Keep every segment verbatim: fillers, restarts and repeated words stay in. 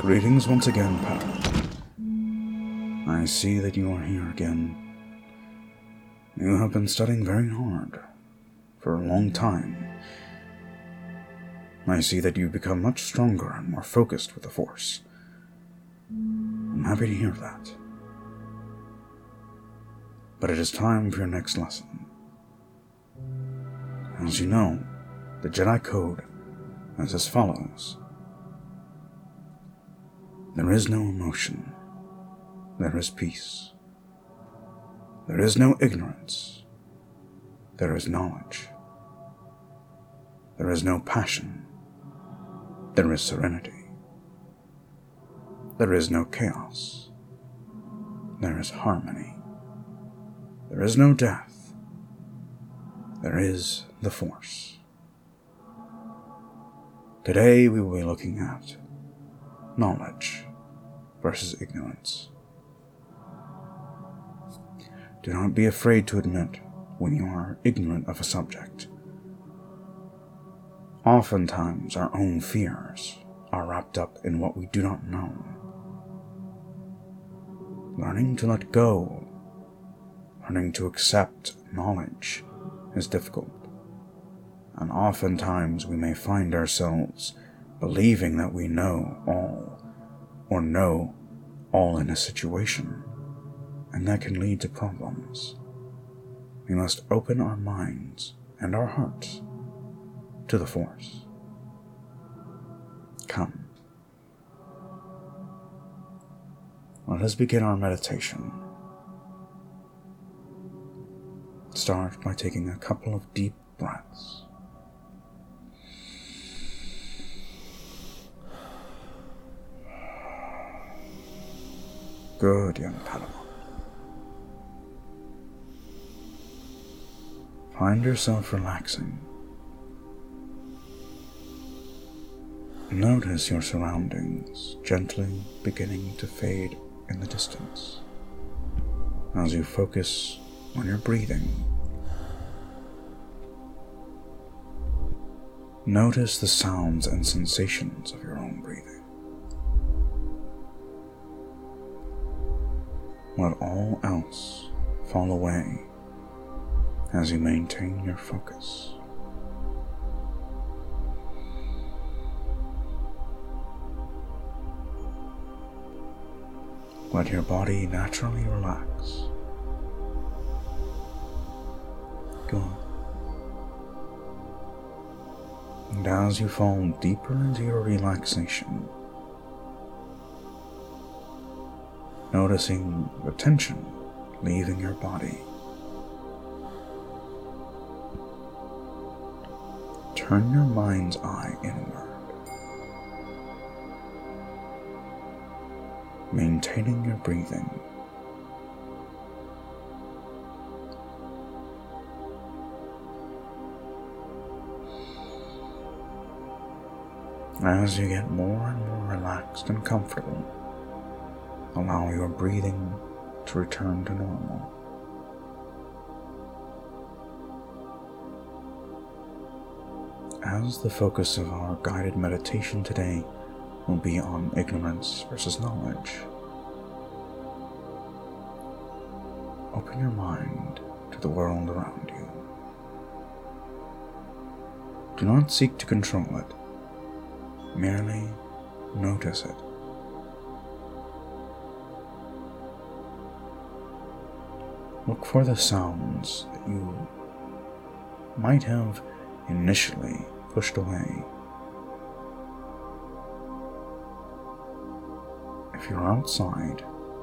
Greetings once again, Padawan. I see that you are here again. You have been studying very hard, for a long time. I see that you've become much stronger and more focused with the Force. I'm happy to hear that. But it is time for your next lesson. As you know, the Jedi Code is as follows. There is no emotion. There is peace. There is no ignorance. There is knowledge. There is no passion. There is serenity. There is no chaos. There is harmony. There is no death. There is the Force. Today we will be looking at knowledge versus ignorance. Do not be afraid to admit when you are ignorant of a subject. Oftentimes our own fears are wrapped up in what we do not know. Learning to let go, learning to accept knowledge is difficult, and oftentimes we may find ourselves believing that we know all, or know all in a situation, and that can lead to problems. We must open our minds and our hearts to the Force. Come. Let us begin our meditation. Start by taking a couple of deep breaths. Good, young Padawan. Find yourself relaxing. Notice your surroundings gently beginning to fade in the distance as you focus on your breathing. Notice the sounds and sensations of your own breathing. Let all else fall away as you maintain your focus. Let your body naturally relax. Good. And as you fall deeper into your relaxation, noticing the tension leaving your body, turn your mind's eye inward, maintaining your breathing. As you get more and more relaxed and comfortable, allow your breathing to return to normal. As the focus of our guided meditation today will be on ignorance versus knowledge, open your mind to the world around you. Do not seek to control it. Merely notice it. Look for the sounds that you might have initially pushed away. If you're outside,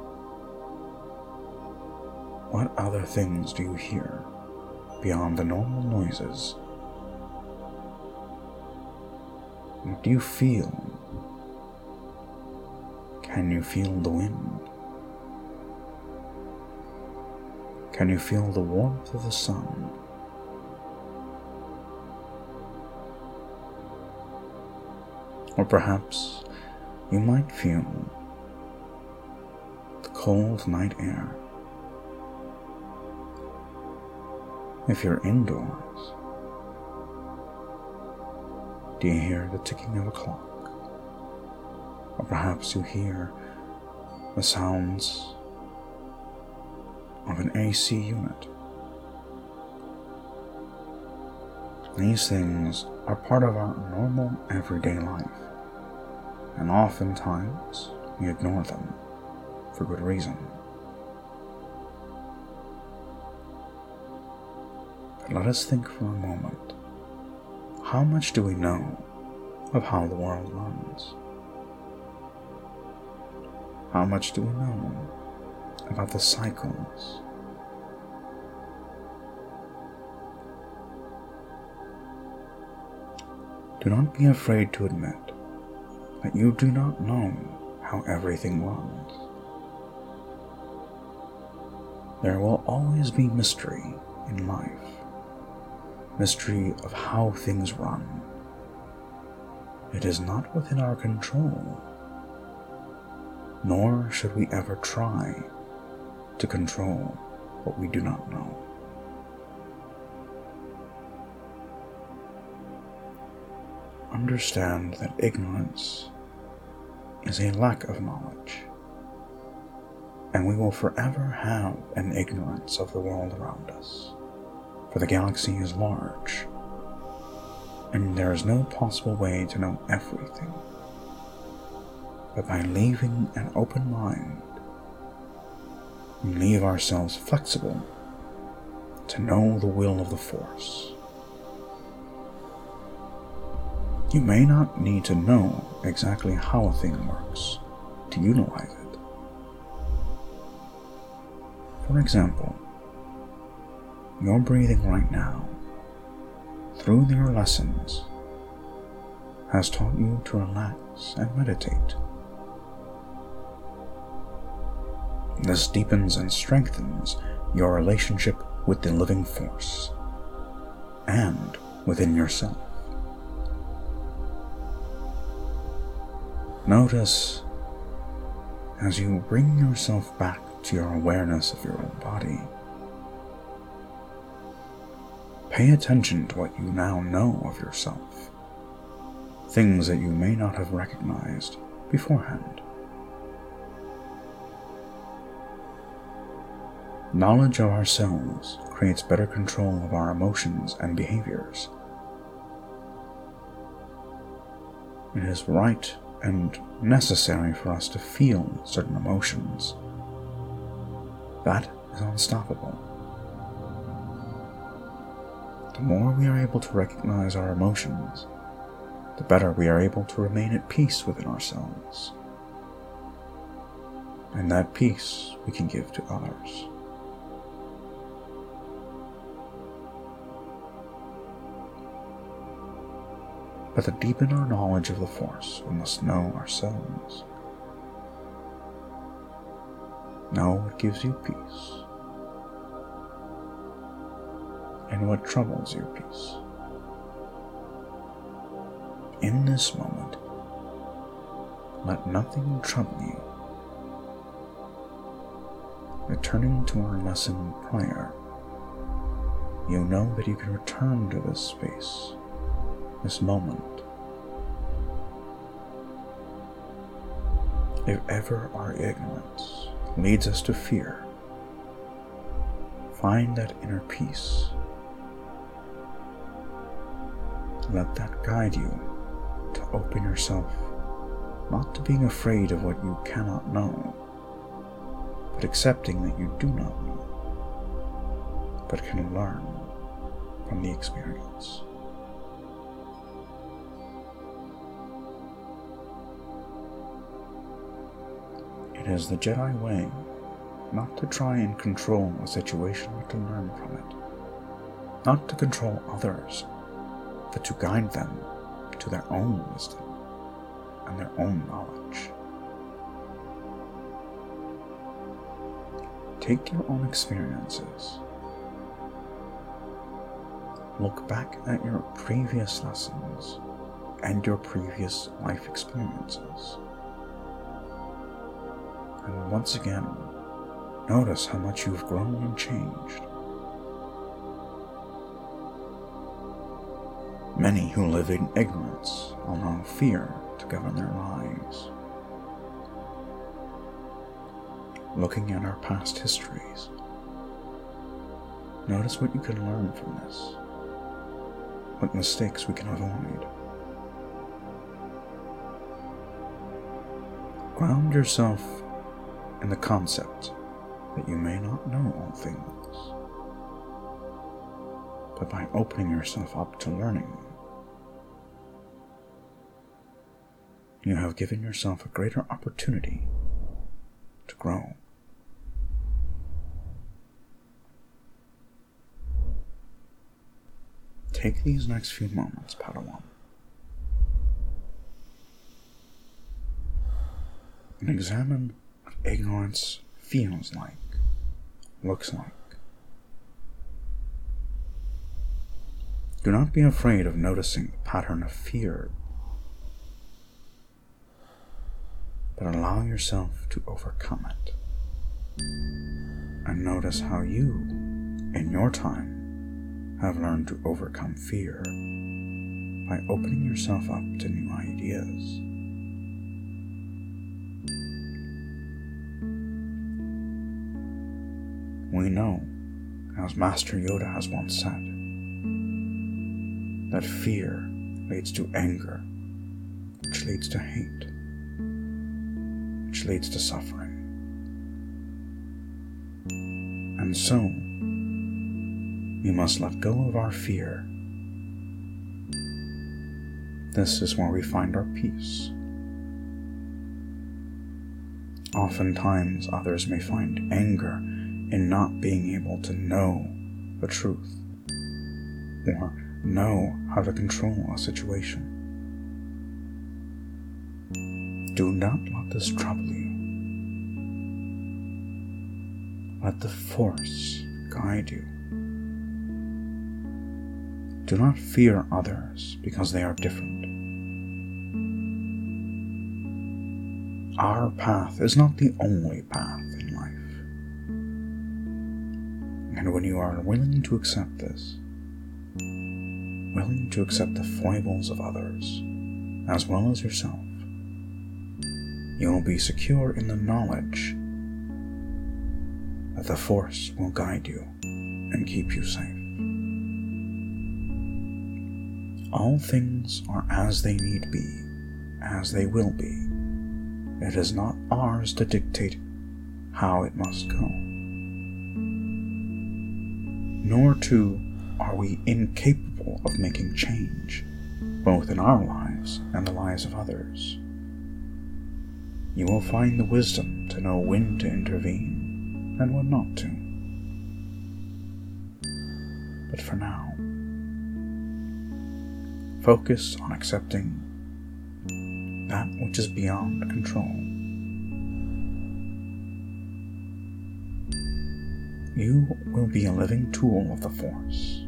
what other things do you hear beyond the normal noises? What do you feel? Can you feel the wind? Can you feel the warmth of the sun? Or perhaps you might feel the cold night air. If you're indoors, do you hear the ticking of a clock? or perhaps you hear the sounds of an A C unit. These things are part of our normal everyday life, and oftentimes we ignore them for good reason. But let us think for a moment. How much do we know of how the world runs? How much do we know about the cycles? Do not be afraid to admit that you do not know how everything runs. There will always be mystery in life, mystery of how things run. It is not within our control, nor should we ever try to control what we do not know. Understand that ignorance is a lack of knowledge, and we will forever have an ignorance of the world around us, for the galaxy is large, and there is no possible way to know everything. But by leaving an open mind, we leave ourselves flexible to know the will of the Force. You may not need to know exactly how a thing works to utilize it. For example, your breathing right now, through your lessons, has taught you to relax and meditate. This deepens and strengthens your relationship with the living force and within yourself. Notice as you bring yourself back to your awareness of your own body. Pay attention to what you now know of yourself, things that you may not have recognized beforehand. Knowledge of ourselves creates better control of our emotions and behaviors. It is right and necessary for us to feel certain emotions. That is unstoppable. The more we are able to recognize our emotions, the better we are able to remain at peace within ourselves. And that peace we can give to others. But to deepen our knowledge of the Force, we must know ourselves. Know what gives you peace, and what troubles your peace. In this moment, let nothing trouble you. Returning to our lesson prior, you know that you can return to this space, this moment. If ever our ignorance leads us to fear, find that inner peace. Let that guide you to open yourself, not to being afraid of what you cannot know, but accepting that you do not know, but can learn from the experience. It is the Jedi way not to try and control a situation, but to learn from it. Not to control others, but to guide them to their own wisdom and their own knowledge. Take your own experiences. Look back at your previous lessons and your previous life experiences. And once again, notice how much you've grown and changed. Many who live in ignorance allow fear to govern their lives, looking at our past histories. Notice what you can learn from this, what mistakes we can avoid. Ground yourself in the concept that you may not know all things, but by opening yourself up to learning, you have given yourself a greater opportunity to grow. Take these next few moments, Padawan, and examine what ignorance feels like, looks like. Do not be afraid of noticing the pattern of fear, but allow yourself to overcome it. And notice how you, in your time, have learned to overcome fear by opening yourself up to new ideas. We know, as Master Yoda has once said, that fear leads to anger, which leads to hate, which leads to suffering. And so, we must let go of our fear. This is where we find our peace. Oftentimes, others may find anger in not being able to know the truth or know how to control a situation. Do not let this trouble you. Let the Force guide you. Do not fear others because they are different. Our path is not the only path in life. And when you are willing to accept this, willing to accept the foibles of others as well as yourself, you will be secure in the knowledge that the Force will guide you and keep you safe. All things are as they need be, as they will be. It is not ours to dictate how it must go. Nor, too, are we incapable of making change, both in our lives and the lives of others. You will find the wisdom to know when to intervene and when not to. But for now, focus on accepting that which is beyond control. You will be a living tool of the Force,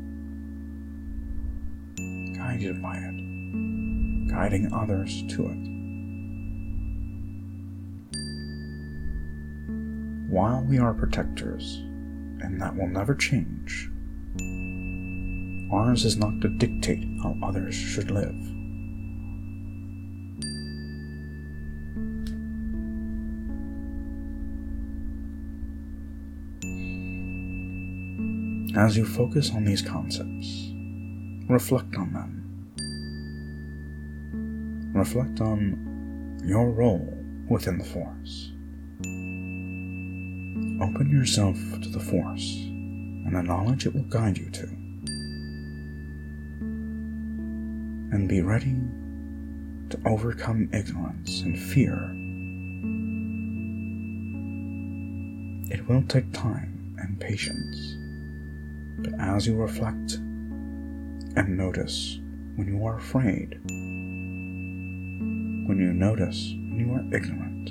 guided by it, guiding others to it. While we are protectors, and that will never change, ours is not to dictate how others should live. As you focus on these concepts, reflect on them. Reflect on your role within the Force. Open yourself to the Force and the knowledge it will guide you to. And be ready to overcome ignorance and fear. It will take time and patience, but as you reflect and notice when you are afraid, when you notice when you are ignorant,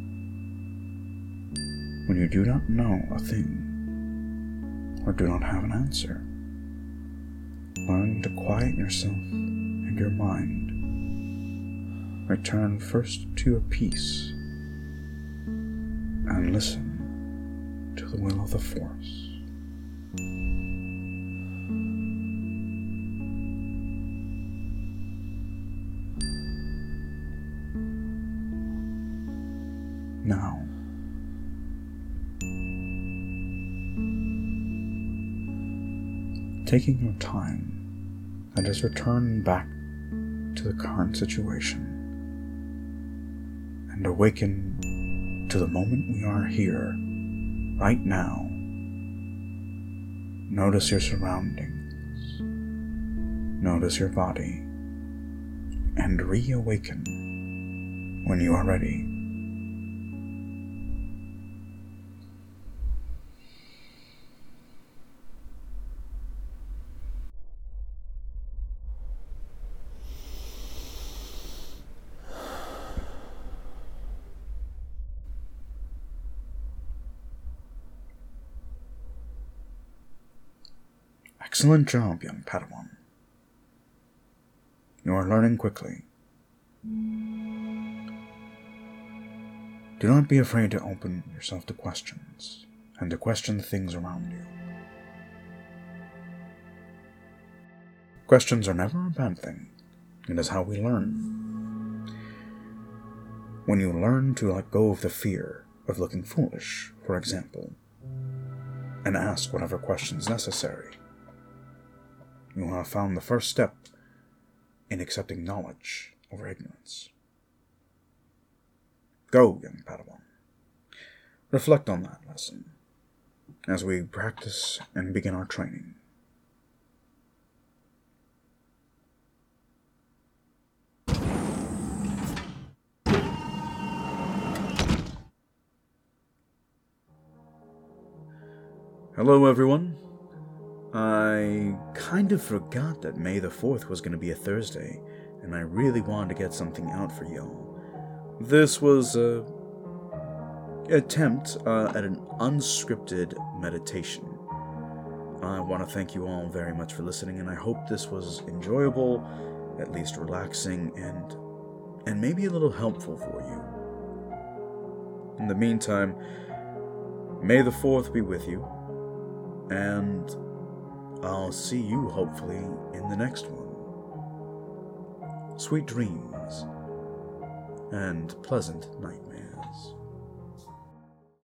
when you do not know a thing or do not have an answer, learn to quiet yourself and your mind. Return first to your peace and listen to the will of the Force. Now, taking your time, let us return back to the current situation and awaken to the moment we are here, right now. Notice your surroundings, notice your body, and reawaken when you are ready. Excellent job, young Padawan. You are learning quickly. Do not be afraid to open yourself to questions, and to question the things around you. Questions are never a bad thing. It is how we learn. When you learn to let go of the fear of looking foolish, for example, and ask whatever questions necessary, you have found the first step in accepting knowledge over ignorance. Go, young Padawan. Reflect on that lesson as we practice and begin our training. Hello, everyone. I kind of forgot that May the fourth was going to be a Thursday, and I really wanted to get something out for y'all. This was a attempt uh, at an unscripted meditation. I want to thank you all very much for listening, and I hope this was enjoyable, at least relaxing, and and maybe a little helpful for you. In the meantime, May the fourth be with you, and I'll see you, hopefully, in the next one. Sweet dreams and pleasant nightmares.